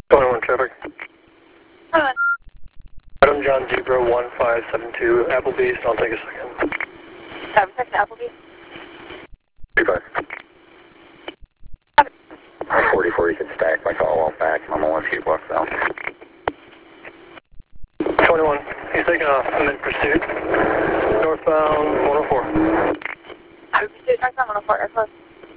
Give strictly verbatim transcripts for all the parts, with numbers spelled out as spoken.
twenty-one traffic. Hello. Adam John Zebra one five seven two, Applebee's. I'll take a second. Seven six Applebee's. Goodbye. forty-four, you can stack my call off back. I'm on one few blocks now. twenty-one, he's taking off. I'm in pursuit. Northbound one oh four. I'm in pursuit, northbound one oh four, airclose.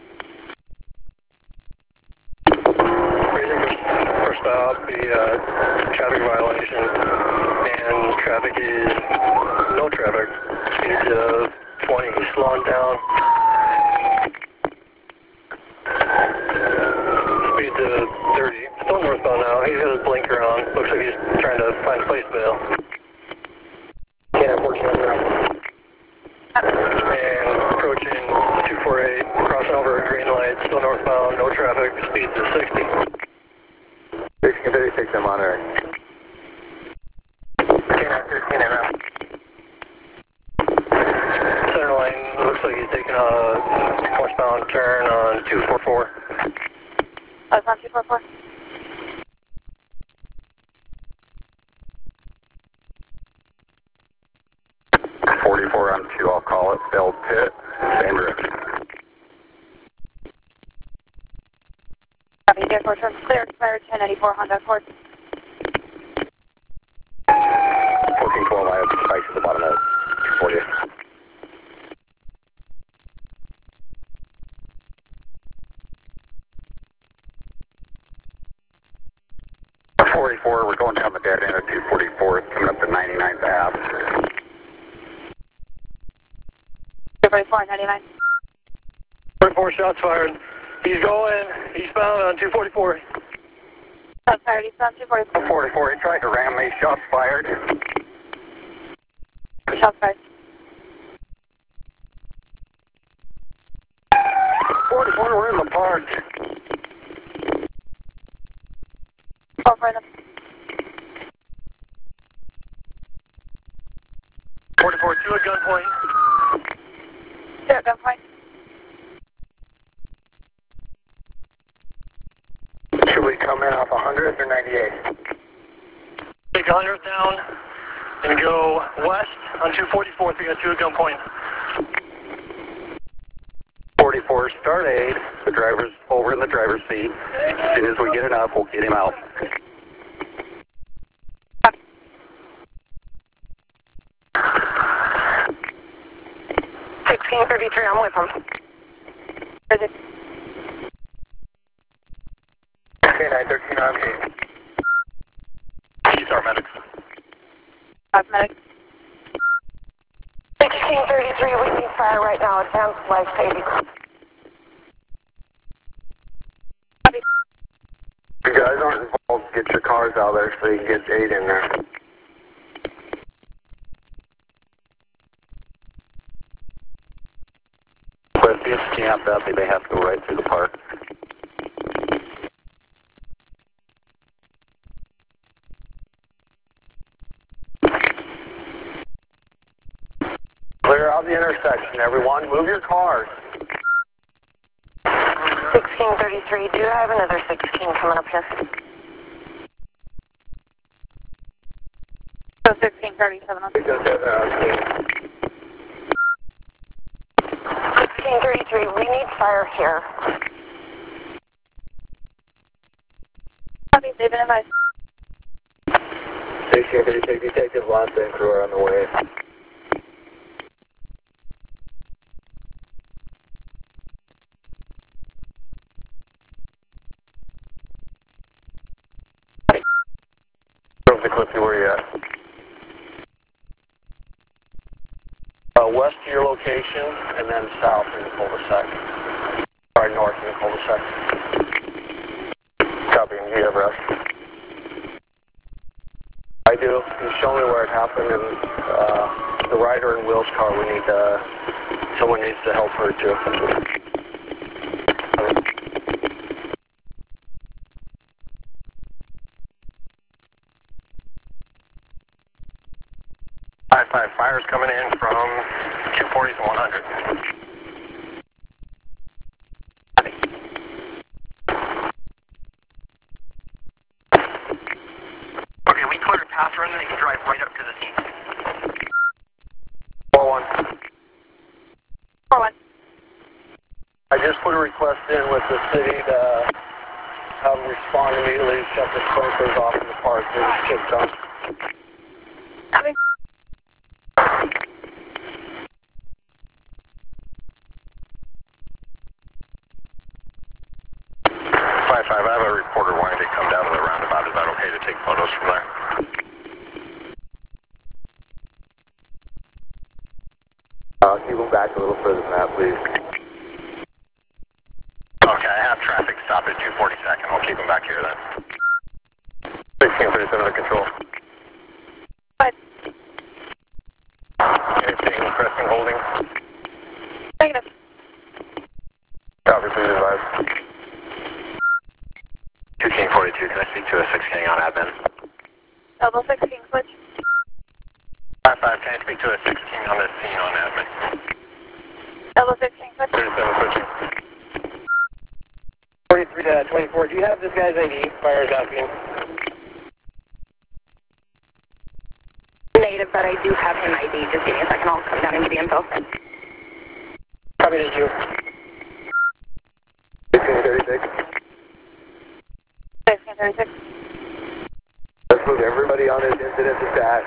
Raising for, for stop, the uh, traffic violation, and traffic is no traffic. Speed of twenty, he's slowing down. Speed to thirty, still northbound now. He's got his blinker on. Looks like he's trying to find a place bail. Can't have fourteen on the right. And approaching two forty-eight, crossing over a green light, still northbound, no traffic, speed to sixty. sixteen thirty-six, I'm on there. Can't thirteen around. Center line, looks like he's taking a northbound turn on two forty-four. Oh, it's on two four four. forty-four on two, I'll call it. Bell Pit, same route. Copy, vehicle turn clear, expired ten ninety-four Honda Accord. fourteen twelve, I have spikes at the bottom of two forty. forty-four, we're going down the dead end of two forty-four, coming up to ninety-ninth Ave. two forty-four, ninety-nine. forty-four shots fired. He's going eastbound on two forty-four. Shots fired, eastbound two forty-four. forty-four, he tried to ram me, shots fired. Shots fired. forty-four, we're in the park. four four in the... forty-four, two at gunpoint. Two at gunpoint. Should we come in off one hundred or ninety-eight? Take one hundred down and go west on two forty-fourth. We got two at gunpoint. forty-four, start aid. The driver's over in the driver's seat. As soon as we get enough, we'll get him out. sixteen thirty-three, I'm with him. Where is it? Okay, nine thirteen on me. He's our medics. Cosmetic. sixteen thirty-three, we need fire right now. Advanced life saving. Copy. If you guys aren't involved, get your cars out there so you can get aid in there. But if it's camped up, they may have to go right through the park. Clear out the intersection, everyone. Move your cars. sixteen thirty-three, do I have another sixteen coming up here? So sixteen thirty-seven. sixteen thirty-three, we need fire here. Copy, they've been advised. sixteen thirty-six, Detective Lonson and crew are on the way. Drove the Cliffy, where you at? Uh, west of your location, and then south in the cul-de-sac. Sorry, north in the cul-de-sac. Copy, and you have rest. I do. Can you show me where it happened? And uh, the rider in Will's car, we need uh, someone needs to help her too. Five five, fire's coming in from two forty to one hundred. then they can drive right up to the scene. four one. four one. I just put a request in with the city to have them respond immediately, shut the sprinklers off in the park. They just kicked on. Copy. five five, I have a reporter wanting to come down to the roundabout. Is that okay to take photos from there? Uh, keep them back a little further than that, please. Okay, I have traffic stop at two forty-second. I'll keep them back here then. sixteen thirty-seven to control. What? Anything pressing, holding? Negative. Copy, please advise. fifteen forty-two, can I speak to a sixteen on admin? Double sixteen switch. five five, can I speak to a sixteen on this scene on admin? Double sixteen switch. thirty-seven switching. forty-three to twenty-four, do you have this guy's I D? Fire's asking. Negative, but I do have him I D. Just give me a second. I'll come down and give you info. Copy to you. sixteen thirty-six. sixteen thirty-six. Let's move everybody on this incident to stash.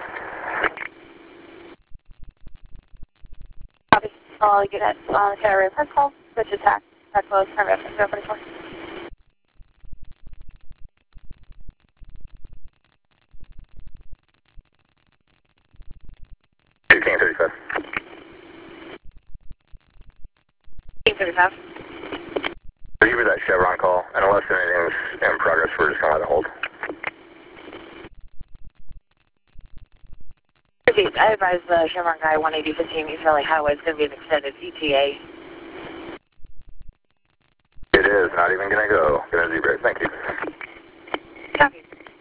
Copy. I'll get it on the carrier press call. Switch attack. Attack close. Turn back to zero forty-four. fifteen thirty-five. sixteen thirty-five. Give me that Chevron call, and unless anything's in progress, we're just going to let it hold. Repeat, I advise the Chevron guy one eighty fifteen East Valley Highway is going to be an extended E T A. It is not even going to go. Going to zebra. Thank you. Copy.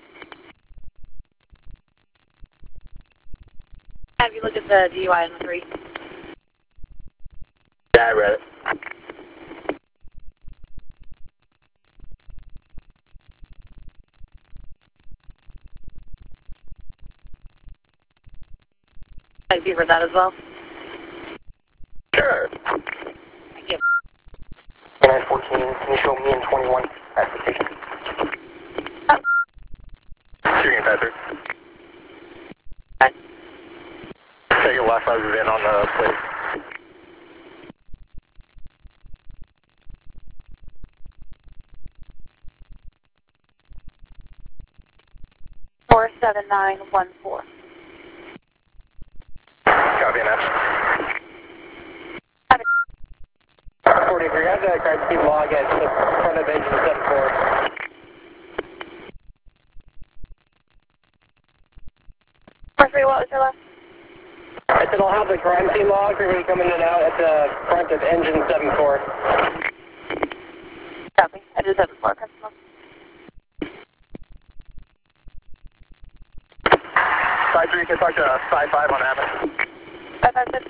Have you looked at the D U I in the three? Yeah, I read it. I see for that as well. Sure. Thank you. nine fourteen, can you show me in twenty-one at the station? Shooting Patrick. What? Take your left side in on the plate. four seven nine one four. Copy that. forty-three, I have the crime scene log at the front of engine seven four. four three, what was your last? I said I'll have the crime scene log for me coming in and out at the front of engine seven four. Copy. I did seven four, principal. Side three, you can talk to side five on admin. five five six.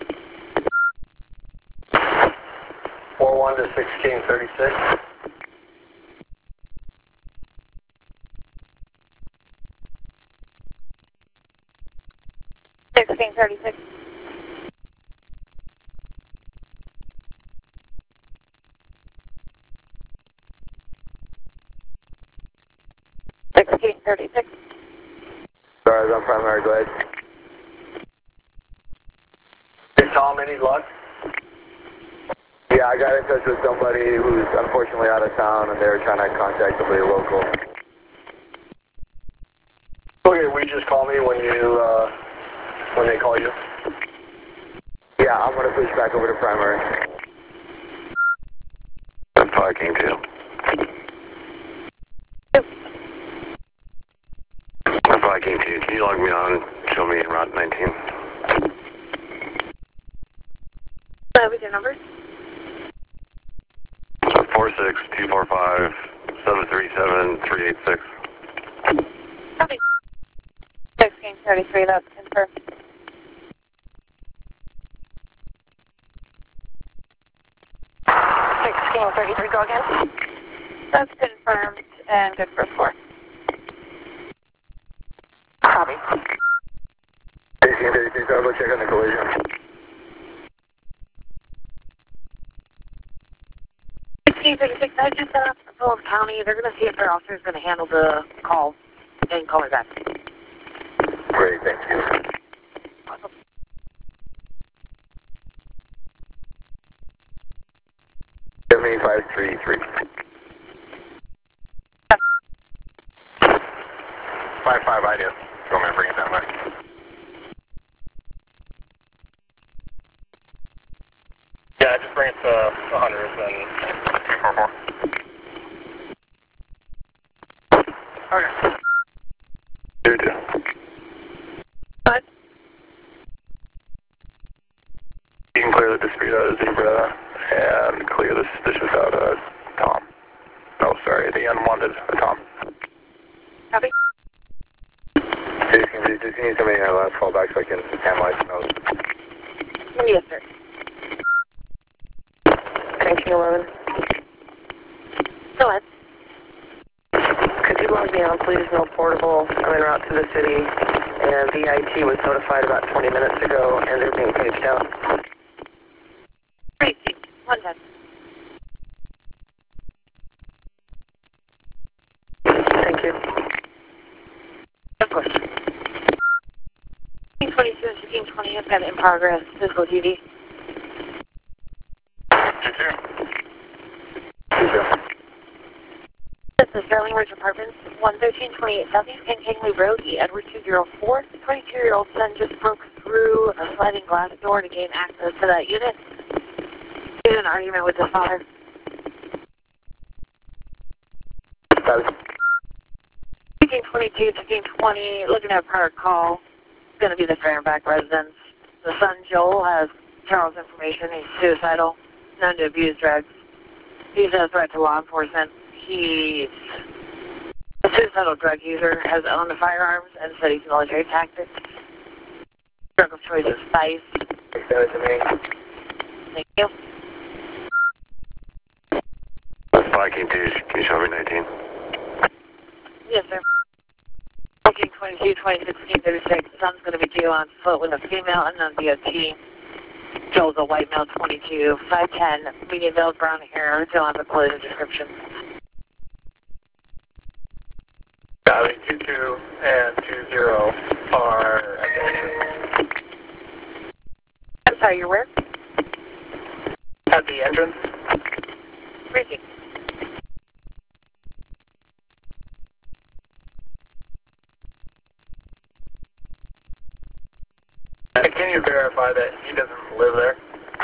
four one to sixteen thirty-six. sixteen thirty-six. sixteen thirty-six. Sorry, I was on primary, go ahead. Hey Tom, any luck? Yeah, I got in touch with somebody who's unfortunately out of town and they were trying to contact somebody local. Okay, will you just call me when you, uh, when they call you? Yeah, I'm going to push back over to primary. I'm parking too. I'm parking too. Can you log me on? Show me in Route nineteen. What was your number? four six two four five seven three seven three eight six. Copy. sixteen thirty-three, that's confirmed. sixteen thirty-three, go again. That's confirmed and good for score. thirty-six, I just set up for Phillips County. They're going to see if their officer is going to handle the call and call me back. Great, thank you. Awesome. seventy-five three three. five five idea. You want me to bring it that way? Yeah, just bring it to one hundred and... four four. Okay. Do do. What? You can clear the dispute out of Zebra and clear the suspicious out of Tom. Oh, sorry, the unwanted uh, Tom. Copy. Jason, just need somebody in our last callback so I can analyze the notes. Yes, sir. nineteen eleven. Go ahead. Could you log me on, please? No portable. I'm en route to the city, and V I T was notified about twenty minutes ago, and they're being paged out. Great. One time. Thank you. Of course. fifteen twenty-two and fifteen twenty, I've got in progress physical T V. You too. You too. This is Sterling Ridge Apartments, one thirteen twenty-eight Southeast Kankanglee Road, E. Edward two oh four. The twenty-two-year-old son just broke through a sliding glass door to gain access to that unit. He had an argument with his father. fifteen twenty-two, fifteen twenty, looking at a prior call. It's going to be the Fahrenbach residence. The son, Joel, has Charles' information. He's suicidal, known to abuse drugs. He's a threat to law enforcement. He's a suicidal drug user, has owned firearms, and studies military tactics. Drug of choice is spice. Send it to me. Thank you. Viking two, can you show me nineteen? Yes, sir. fourteen twenty-two, twenty sixteen, thirty-six. The son's going to be due on foot with a female unknown D O T. Joel's a white male, twenty-two, five ten, medium veiled brown hair. Don't have a closing description. Valley two two and two zero are at the entrance. I'm sorry, you're where? At the entrance? Briefing. And can you verify that he doesn't live there?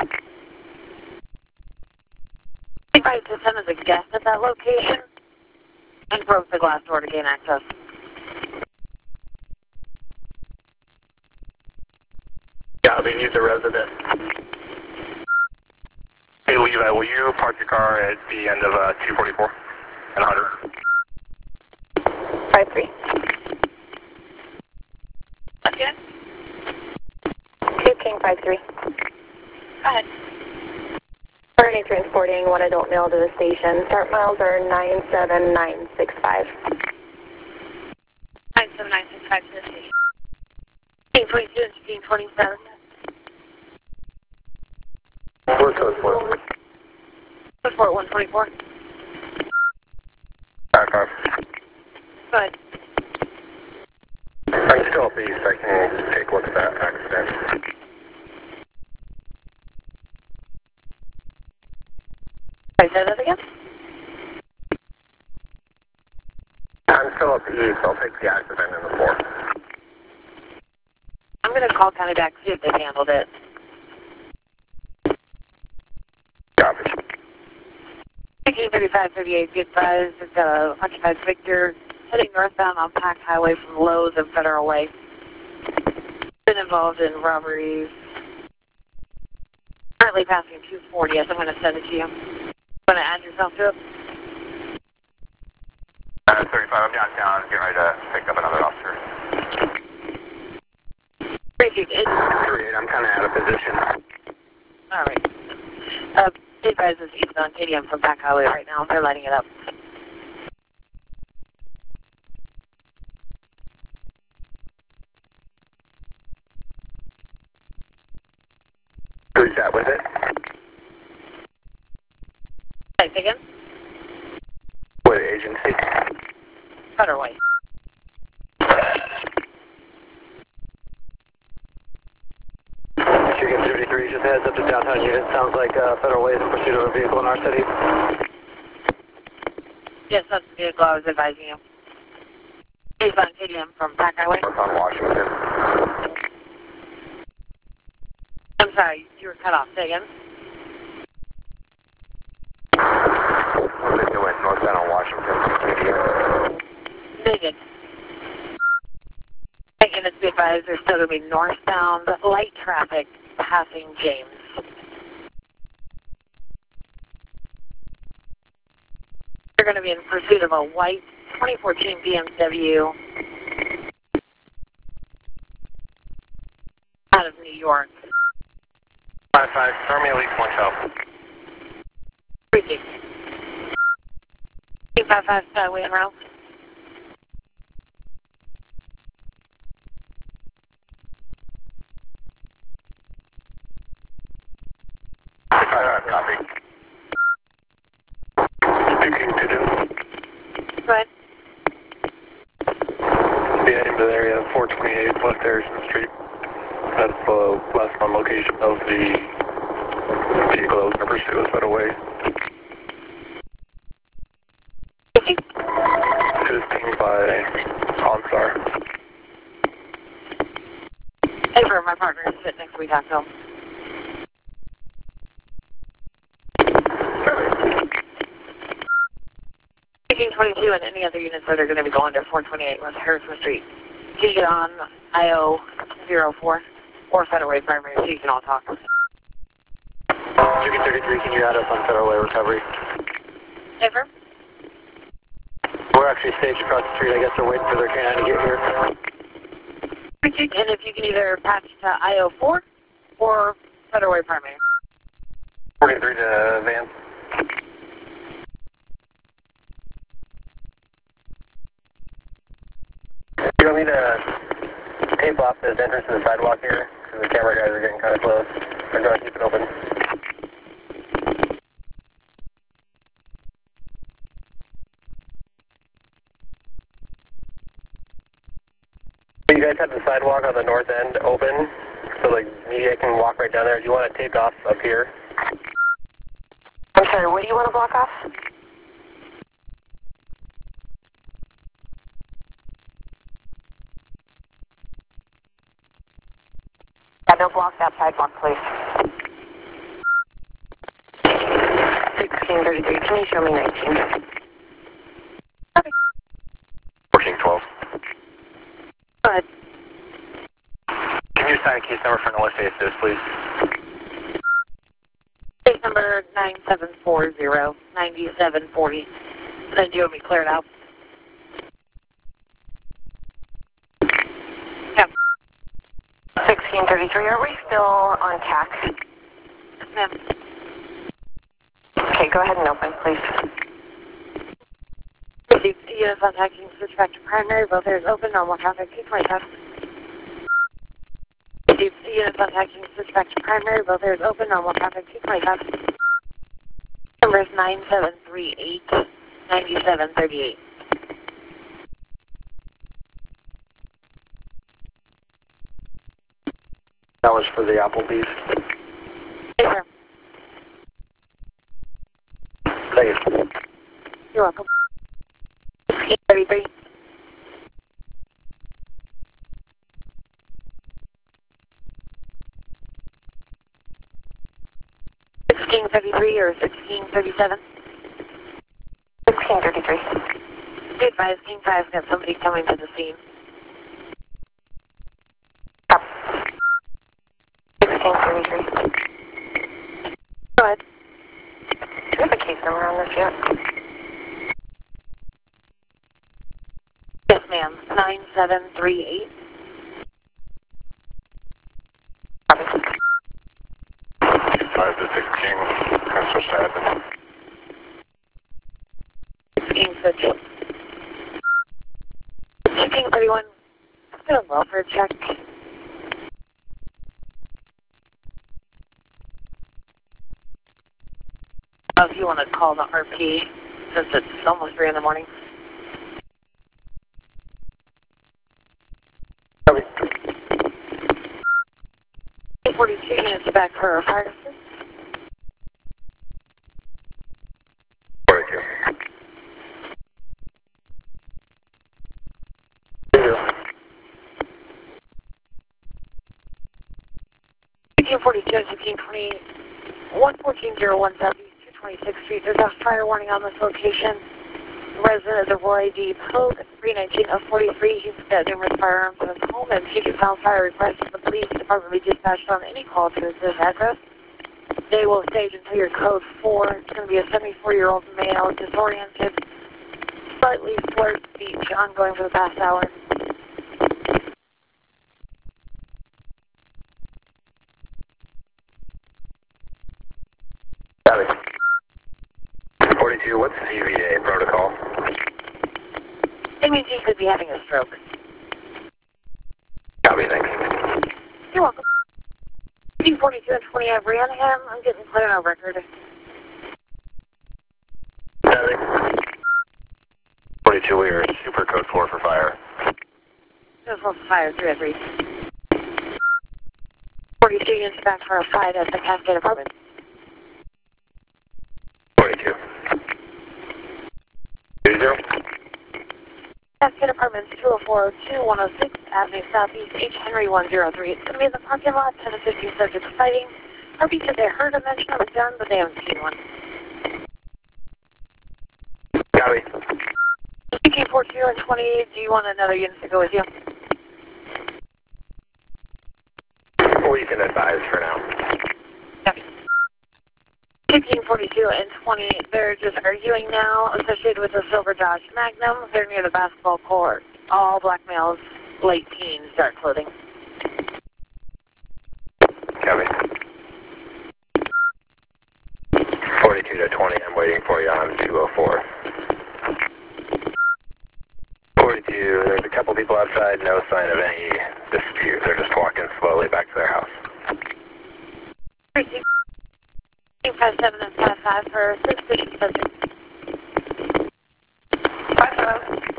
He tried to send as a guest at that location and broke the glass door to gain access. Yeah, I mean, he's a resident. Hey, Levi, will you park your car at the end of uh, two forty-four and one hundred? five three. Okay. two King five three. Go ahead. Currently transporting one adult male to the station. Start miles are nine seven nine six five. nine seven nine six five to the station. fifteen twenty-two and fifteen twenty-seven. Where's code for? Report one twenty-four. Back off. Go ahead. I'm still at beast, I can take a look at that accident. Can I say that again? I'm still at the east, I'll take the accident in the four. I'm going to call County back to see if they've handled it. Copy. fifteen thirty-five thirty-eight, be advised, we've got a occupied Victor heading northbound on Pack Highway from Lowe's and Federal Way. Been involved in robberies. Currently passing two forty, yes, I'm going to send it to you. Want to add yourself to it? Uh, thirty-five, I'm downtown, getting ready to pick up another officer. Received it. three eight, I'm kind of out of position. All right. Uh, be advised, this is eastbound K D M from Pack Highway right now. They're lighting it up. Who's that with it? Thanks again. agency. Federal Way. Michigan thirty-three, just heads up to downtown unit. Sounds like uh, Federal Way is in pursuit of a vehicle in our city. Yes, that's the vehicle I was advising you. He's on K D M from Pack Highway. North on Washington. I'm sorry, you were cut off. Say again. What are they doing? Northbound on Washington. They did. And it's be advised there's still going to be northbound light traffic passing James. They're going to be in pursuit of a white twenty fourteen B M W out of New York. five five, throw me at least one help. Appreciate it. five five, Skyway and Ralph. Alright, copy. Speaking to do. Go ahead. Being in the area of four twenty-eight West Harrison Street. That's the last known location of the vehicle that was in pursuit of Federal Way. It is pinged by OnStar. Hey, for my partner is sitting next to me, talk to him. twenty-two and any other units that are going to be going to four twenty-eight West Harrison Street. Can you get on I O zero four or Federal Way Primary so you can all talk? Chicken thirty-three, can you add us on Federal Way Recovery? Ever? We're actually staged across the street. I guess they're waiting for their canine to get here. And if you can either patch to I O four or Federal Way Primary. forty-three to Vance. You want me to tape off this entrance to the sidewalk here? Because the camera guys are getting kind of close. Or do I keep it open? You guys have the sidewalk on the north end open, so like media can walk right down there. Do you want it taped off up here? I'm sorry, what do you want to block off? Yeah, don't block that sidewalk, please. sixteen thirty-three, can you show me nineteen? fourteen twelve. Go ahead. Can you assign a case number for an O S A assist, please? Case number nine seven four zero nine seven four zero. And then do you want me to clear it out? Yeah. sixteen thirty-three, are we still on C A C? Yes, ma'am. Okay, go ahead and open, please. Received units on taxing switch back to primary, both areas open, normal traffic, two twenty-five. Received units on taxing switch back to primary, both areas open, normal traffic, two twenty-five. Number is nine seven three eight nine seven three eight. That was for the Applebee's. Yes, sir. Thank you. You're welcome. sixteen thirty-three. sixteen thirty-three or sixteen thirty-seven? sixteen thirty-three. Be advised, King five's got somebody coming to the scene. sixteen thirty-three. Go ahead. Do you have a case number on this yet? Yes, ma'am. nine seven three eight. five to sixteen. Can switch to admin. sixteen switch. sixteen thirty-one. Let's do a welfare check. Oh, if you want to call the R P, since it's almost three in the morning. Copy. forty-two units back for fire assist. forty-two. eighteen forty-two and sixteen twenty, one fourteen oh one Southeast two twenty-sixth Street. There's a fire warning on this location. Resident of the Roy D. Pogue, three nineteen of forty-three. He's got numerous firearms in his home, and Puget Sound Fire requests the police department be dispatched on any call to this address. They will stage until your code four. It's going to be a seventy-four-year-old male, disoriented, slightly slurred speech, ongoing for the past hour. Copy. forty-two, what's C V A protocol? It means he could be having a stroke. Copy, thanks. You're welcome. eighteen forty-two and twenty, I ran him. I'm getting clear on record. Copy. forty-two, we are super code four for fire. This was fire three oh three. forty-two units back for a fight at the Cascade Apartment. forty-two. two zero. Cascade Apartments, two oh four oh two, one oh six Avenue Southeast, H. Henry one oh three. It's going to be in the parking lot, ten to fifteen subjects fighting. R B said they heard a mention of a gun, but they haven't seen one. Copy. eighteen forty-two and twenty, do you want another unit to go with you? We can advise for now. Copy. eighteen forty-two and twenty, they're just arguing now, associated with the Silver Dodge Magnum. They're near the basketball court. All black males, late teens, dark clothing. Copy. forty-two to twenty, I'm waiting for you on two oh four. forty-two, there's a couple people outside, no sign of any dispute. They're just walking slowly back to their house. five seven and five five for suspicious subject. five five.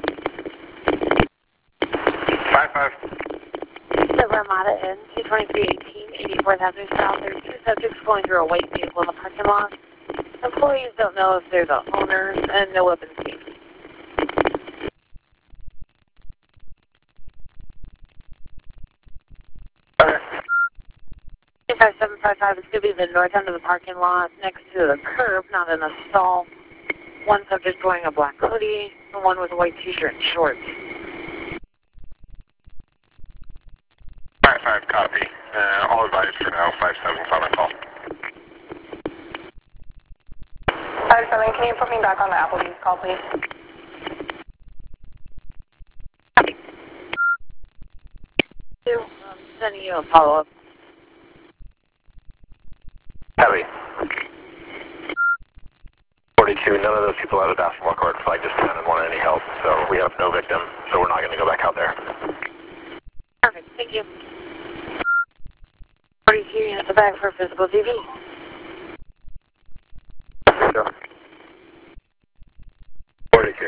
five five. The Ramada Inn, two twenty-three eighteen, eighty-fourth Avenue South. There's two subjects going through a white vehicle in the parking lot. Employees don't know if they're the owners, and no weapons seen. five seven five five is going to be the north end of the parking lot, next to the curb, not in a stall. One subject wearing a black hoodie, and one with a white t-shirt and shorts. five five, copy. Uh, all advised for now, five seven's on the call. five seven, can you put me back on the Applebee's call, please? I'm sending you a follow-up. Heavy. forty-two, none of those people at the basketball court flagged just ten and wanted any help, so we have no victim, so we're not going to go back out there. Perfect, thank you. forty-two units back for physical T V. forty-two.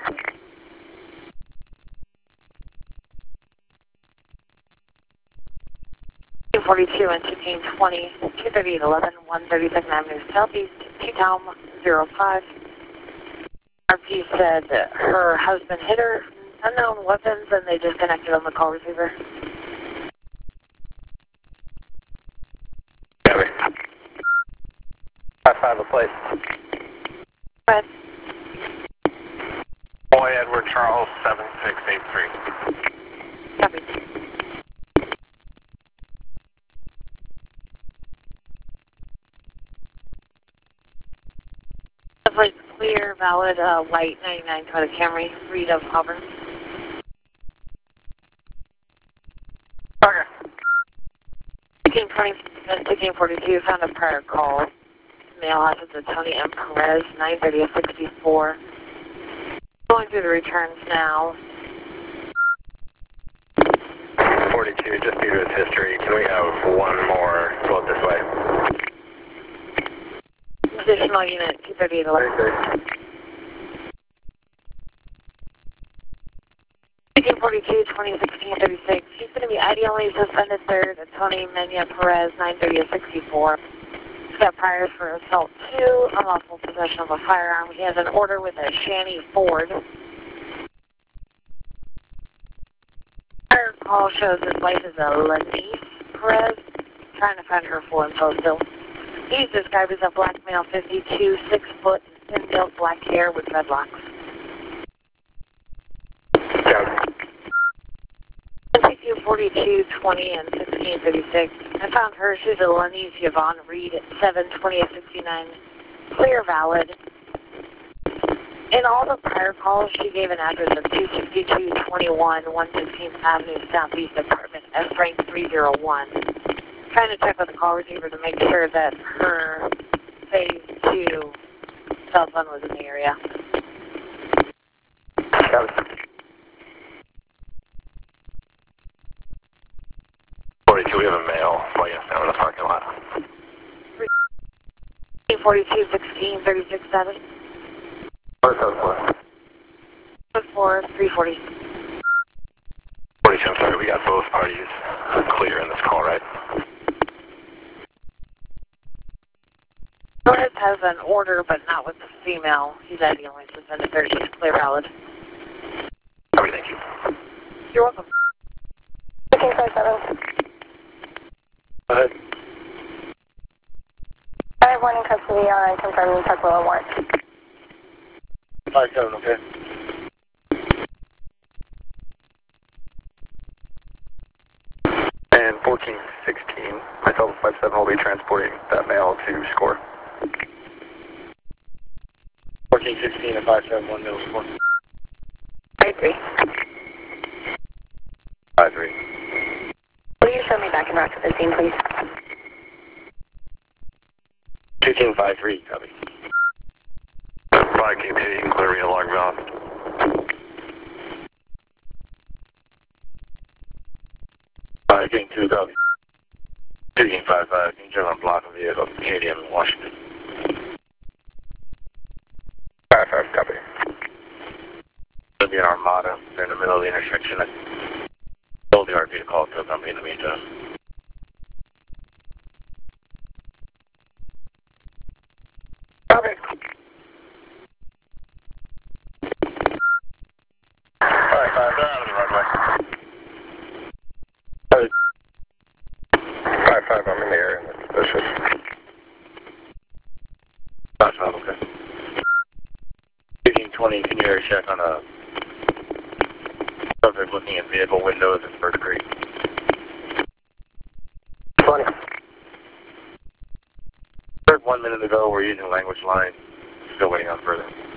forty-two and fifteen twenty, two thirty-eight eleven, one thirty-second Avenue Southeast, T-Town zero five. R P said that her husband hit her, unknown weapons, and they disconnected on the call receiver. Heavy. five five, a place. Go ahead. Boy Edward Charles, seven six eight three. Copy. Like clear, valid, uh, white ninety-nine Toyota Camry, Reed of Auburn. Okay. eighteen twenty and sixteen forty-two found a prior call. Male house to Tony M. Perez, nine thirty sixty-four. Going through the returns now. forty-two, just due to its history, can we have one more float this way? Additional unit, two thirty-eight eleven. fifteen forty-two, twenty sixteen thirty-six. He's going to be ideally suspended third at Tony Mena Perez, nine thirty sixty-four. He's got priors for assault two, unlawful possession of a firearm. He has an order with a Shanny Ford. Prior call shows his wife is a Lanice Perez. Trying to find her full info still. He's described as a black male, fifty-two, six foot, thin-built black hair with dreadlocks. fifty-two forty-two, twenty, and sixteen thirty-six. I found her. She's a Lanice Yvonne Reed at seven twenty sixty-nine. Clear, valid. In all the prior calls, she gave an address of two sixty-two twenty-one, one fifteenth Avenue, Southeast Apartment, S rank three oh one. Trying to check with the call receiver to make sure that her phase two cell phone was in the area. forty-two, we have a male flying us down in the parking lot. forty-two, sixteen, thirty-six, seven. four, three forty. forty-two, I'm sorry, we got both parties clear in this call, right? Torres has an order, but not with the female. He's ideally suspended third. She's clear, valid. Copy, thank you. You're welcome. fifteen forty-seven. Go ahead. I have one in custody on confirmed Tuckwell warrant. five seven, okay. And fourteen sixteen, myself and five seven will be transporting that male to SCORE. fourteen sixteen and five seven one middle score. five three. five three. Will you show me back in route to the scene, please? two ten five three, copy. five King two, you can clear me along valve. five King two, copy. two King five five, can you turn on block of vehicle, Canadian, Washington. five five, copy. It'll be an Armada. They're in the middle of the intersection. I told the R P to call to a company in the meantime. Copy. five five, they're out of the runway. five five, I'm in the area. That's suspicious. five five, okay. fifteen twenty, can you air check on a subject looking at vehicle windows in First Creek? twenty. Heard one minute ago, we're using language line. Still waiting on further.